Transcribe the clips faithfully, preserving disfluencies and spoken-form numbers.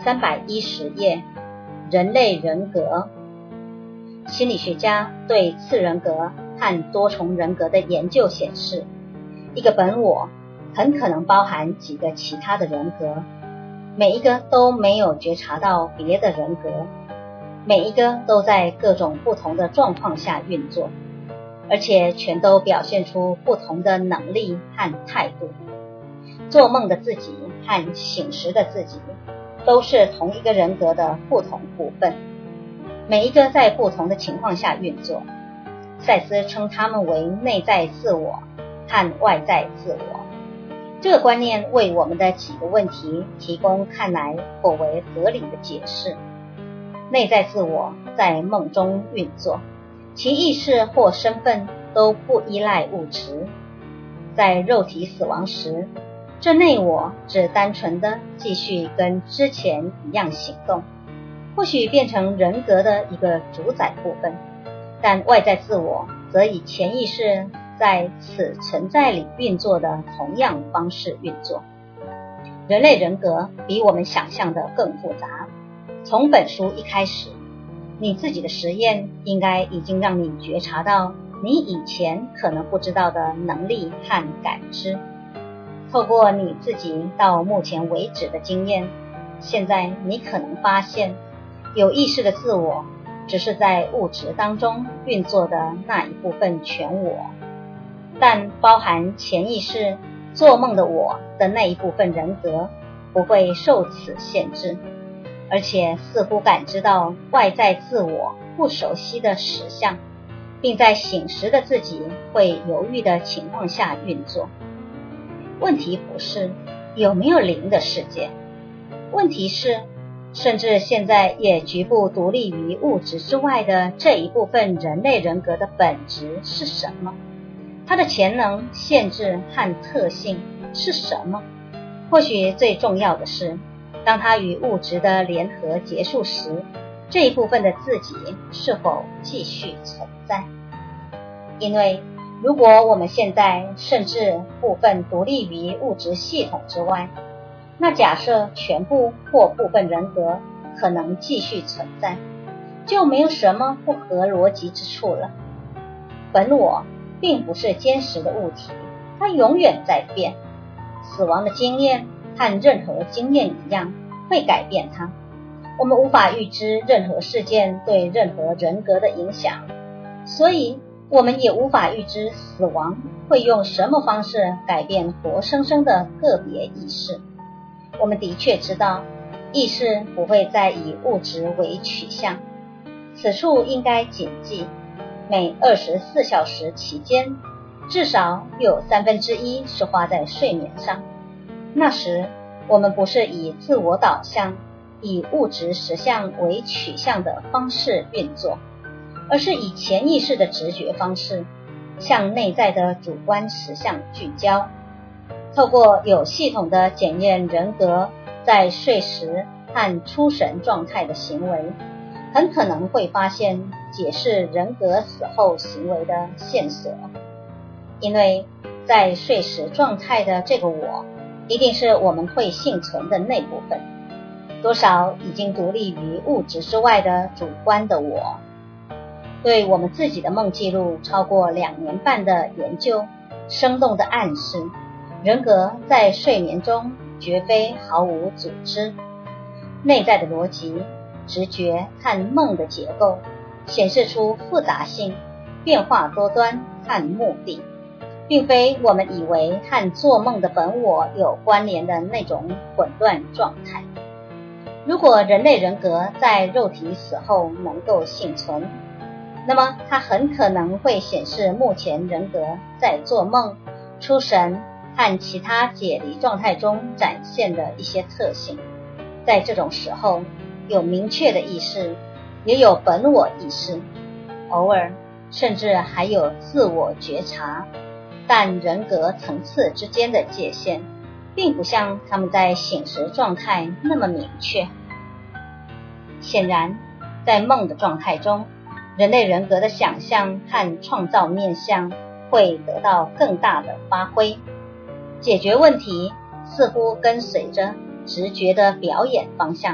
三百一十页，人类人格。心理学家对次人格和多重人格的研究显示，一个本我很可能包含几个其他的人格，每一个都没有觉察到别的人格，每一个都在各种不同的状况下运作，而且全都表现出不同的能力和态度。做梦的自己和醒时的自己都是同一个人格的不同部分，每一个在不同的情况下运作。赛斯称它们为内在自我和外在自我。这个观念为我们的几个问题提供看来颇为合理的解释。内在自我在梦中运作，其意识或身份都不依赖物质。在肉体死亡时，这内我只单纯的继续跟之前一样行动，或许变成人格的一个主宰部分，但外在自我则以潜意识在此存在里运作的同样方式运作。人类人格比我们想象的更复杂。从本书一开始，你自己的实验应该已经让你觉察到你以前可能不知道的能力和感知。透过你自己到目前为止的经验，现在你可能发现，有意识的自我只是在物质当中运作的那一部分全我，但包含潜意识、做梦的我的那一部分人格不会受此限制，而且似乎感知到外在自我不熟悉的实相，并在醒时的自己会犹豫的情况下运作。问题不是有没有灵的世界，问题是甚至现在也局部独立于物质之外的这一部分人类人格的本质是什么？它的潜能、限制和特性是什么？或许最重要的是，当它与物质的联合结束时，这一部分的自己是否继续存在？因为如果我们现在甚至部分独立于物质系统之外，那假设全部或部分人格可能继续存在，就没有什么不合逻辑之处了。本我并不是坚实的物体，它永远在变。死亡的经验和任何经验一样，会改变它。我们无法预知任何事件对任何人格的影响，所以我们也无法预知死亡会用什么方式改变活生生的个别意识。我们的确知道，意识不会再以物质为取向。此处应该谨记，每二十四小时期间，至少有三分之一是花在睡眠上。那时，我们不是以自我导向、以物质实相为取向的方式运作，而是以潜意识的直觉方式，向内在的主观实相聚焦。透过有系统的检验人格在睡时和出神状态的行为，很可能会发现解释人格死后行为的线索。因为在睡时状态的这个我，一定是我们会幸存的那部分，多少已经独立于物质之外的主观的我。对我们自己的梦记录超过两年半的研究，生动的暗示，人格在睡眠中绝非毫无组织。内在的逻辑、直觉和梦的结构显示出复杂性、变化多端和目的，并非我们以为和做梦的本我有关联的那种混乱状态。如果人类人格在肉体死后能够幸存，那么它很可能会显示目前人格在做梦、出神和其他解离状态中展现的一些特性。在这种时候，有明确的意识，也有本我意识，偶尔甚至还有自我觉察，但人格层次之间的界限并不像他们在醒时状态那么明确。显然，在梦的状态中，人类人格的想象和创造面向会得到更大的发挥。解决问题似乎跟随着直觉的表演方向，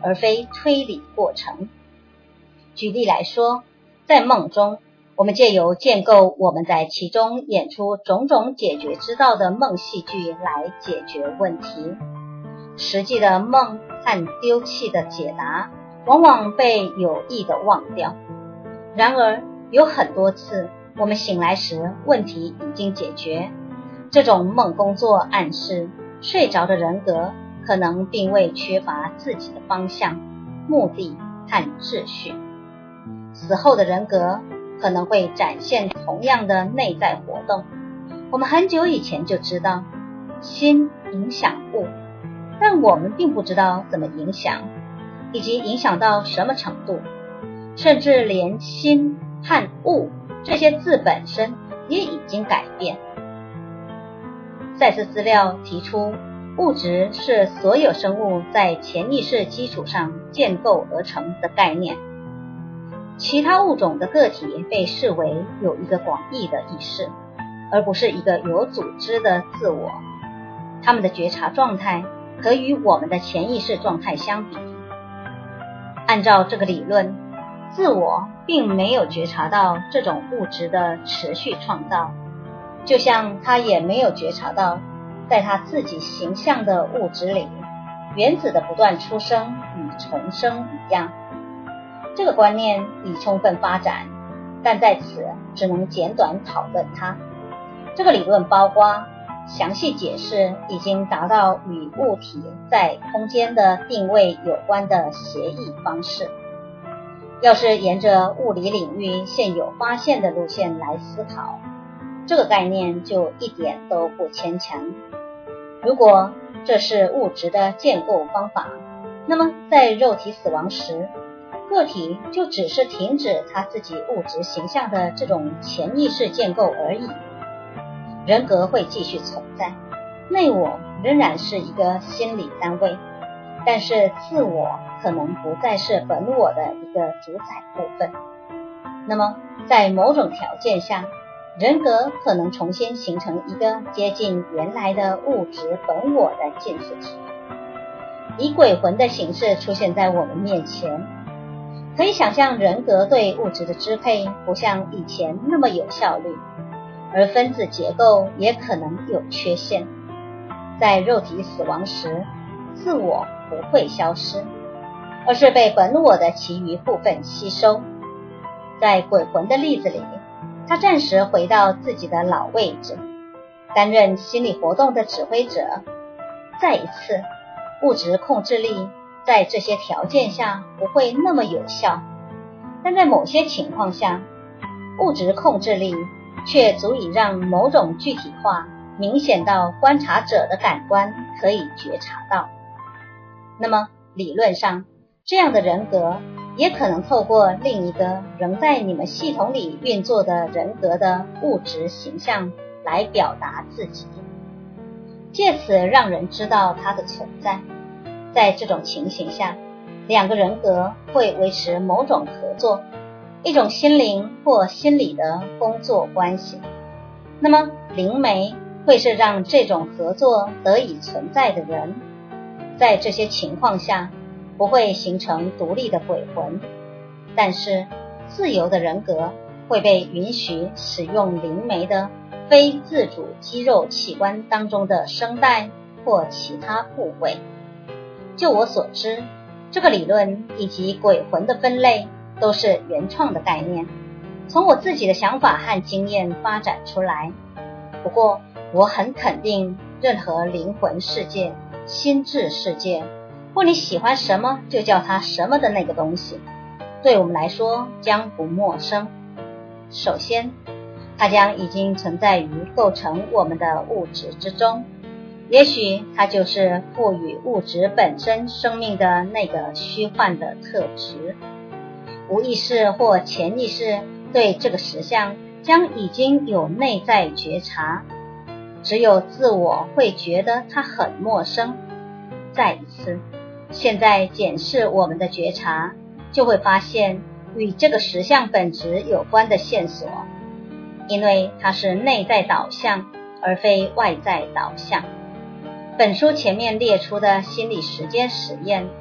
而非推理过程。举例来说，在梦中，我们借由建构我们在其中演出种种解决之道的梦戏剧来解决问题。实际的梦和丢弃的解答往往被有意的忘掉。然而有很多次我们醒来时问题已经解决，这种梦工作暗示睡着的人格可能并未缺乏自己的方向、目的和秩序。死后的人格可能会展现同样的内在活动。我们很久以前就知道心影响物，但我们并不知道怎么影响，以及影响到什么程度，甚至连心和物这些字本身也已经改变。赛斯资料提出，物质是所有生物在潜意识基础上建构而成的概念。其他物种的个体被视为有一个广义的意识，而不是一个有组织的自我。他们的觉察状态可与我们的潜意识状态相比。按照这个理论，自我并没有觉察到这种物质的持续创造，就像他也没有觉察到在他自己形象的物质里，原子的不断出生与重生一样。这个观念已充分发展，但在此只能简短讨论它。这个理论包括详细解释已经达到与物体在空间的定位有关的协议方式。要是沿着物理领域现有发现的路线来思考，这个概念就一点都不牵强。如果这是物质的建构方法，那么在肉体死亡时，个体就只是停止他自己物质形象的这种潜意识建构而已。人格会继续存在，内我仍然是一个心理单位，但是自我可能不再是本我的一个主宰部分。那么在某种条件下，人格可能重新形成一个接近原来的物质本我的近似体，以鬼魂的形式出现在我们面前。可以想象，人格对物质的支配不像以前那么有效率，而分子结构也可能有缺陷。在肉体死亡时，自我不会消失，而是被本我的其余部分吸收。在鬼魂的例子里，他暂时回到自己的老位置，担任心理活动的指挥者。再一次，物质控制力在这些条件下不会那么有效，但在某些情况下，物质控制力却足以让某种具体化明显到观察者的感官可以觉察到。那么理论上，这样的人格也可能透过另一个仍在你们系统里运作的人格的物质形象来表达自己，借此让人知道它的存在。在这种情形下，两个人格会维持某种合作，一种心灵或心理的工作关系。那么灵媒会是让这种合作得以存在的人。在这些情况下，不会形成独立的鬼魂，但是自由的人格会被允许使用灵媒的非自主肌肉器官当中的声带或其他部位。就我所知，这个理论以及鬼魂的分类都是原创的概念，从我自己的想法和经验发展出来。不过我很肯定，任何灵魂世界、心智世界，或你喜欢什么就叫它什么的那个东西，对我们来说将不陌生。首先，它将已经存在于构成我们的物质之中，也许它就是赋予物质本身生命的那个虚幻的特质。无意识或潜意识对这个实相将已经有内在觉察，只有自我会觉得它很陌生。再一次，现在检视我们的觉察，就会发现与这个实相本质有关的线索，因为它是内在导向而非外在导向。本书前面列出的心理实践实验，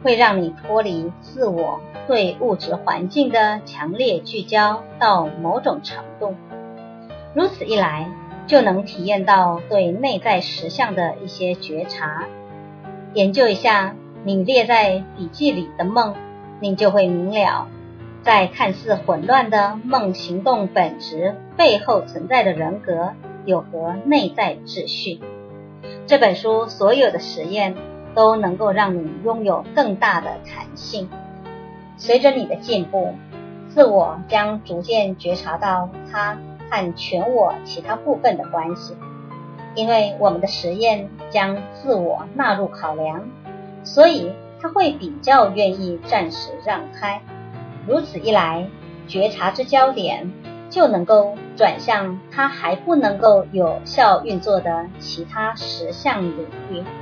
会让你脱离自我对物质环境的强烈聚焦到某种程度。如此一来，就能体验到对内在实相的一些觉察。研究一下你列在笔记里的梦，你就会明了，在看似混乱的梦行动本质背后存在的人格有何内在秩序。这本书所有的实验都能够让你拥有更大的弹性。随着你的进步，自我将逐渐觉察到它和全我其他部分的关系。因为我们的实验将自我纳入考量，所以它会比较愿意暂时让开。如此一来，觉察之焦点就能够转向它还不能够有效运作的其他实相领域。